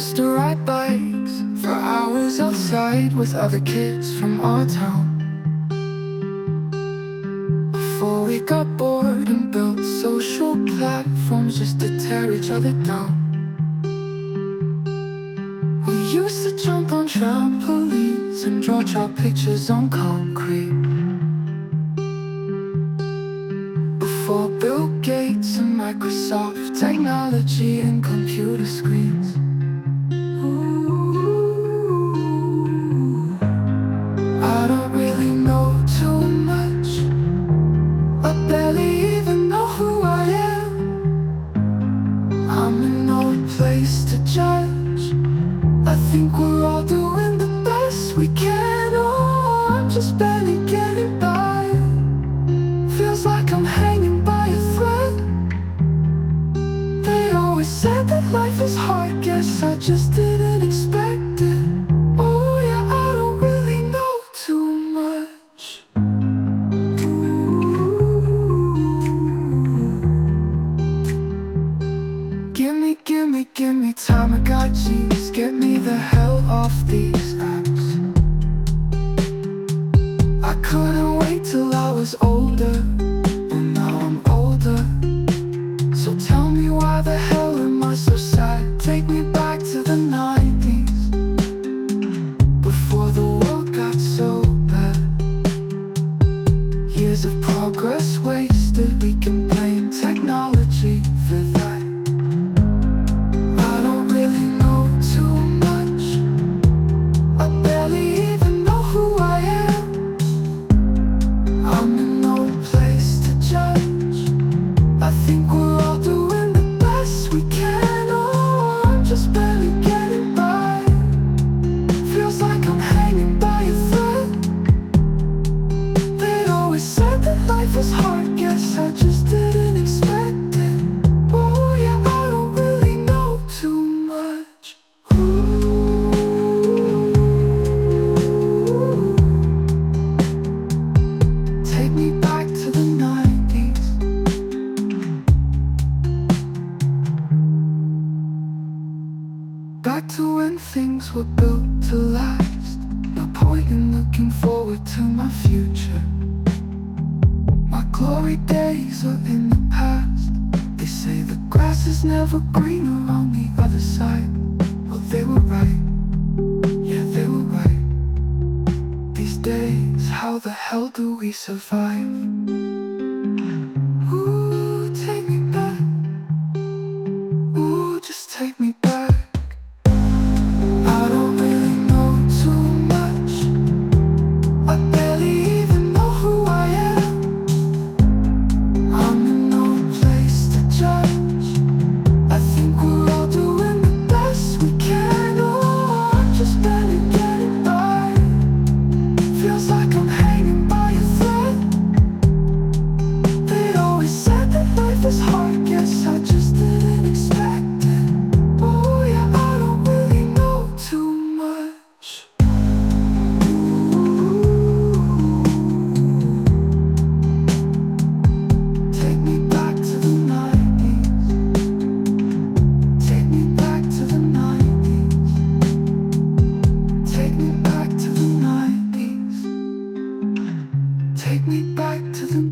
used to ride bikes for hours outside with other kids from our town. Before we got bored and built social platforms just to tear each other down. We used to jump on trampolines and draw chalk pictures on concrete. Before Bill Gates and Microsoft technology and computer screens. Ooh, I don't really know too much. I barely even know who I am. I'm in no place to judge. I think we're all doing the best we can. Oh, I'm just barely getting by. Feels like I'm hanging by a thread. They always said that life is hard. Guess I just didn't expect it. Oh yeah, I don't really know too much. Give me time, I got G's. Get me the hell off these apps. I couldn't wait till I was older, but now I'm older. So tell me, why the hell am I so sad? Take me back to the 90s, before the world got so bad. Years of progress wasted, we can blame technology for that. Life was hard, guess I just didn't expect it. Oh yeah, I don't really know too much. Ooh. Take me back to the 90s. Back to when things were built to last. No point in looking forward to my future. My glory days are in the past. They say the grass is never greener on the other side. Well, they were right. Yeah, they were right. These days, how the hell do we survive?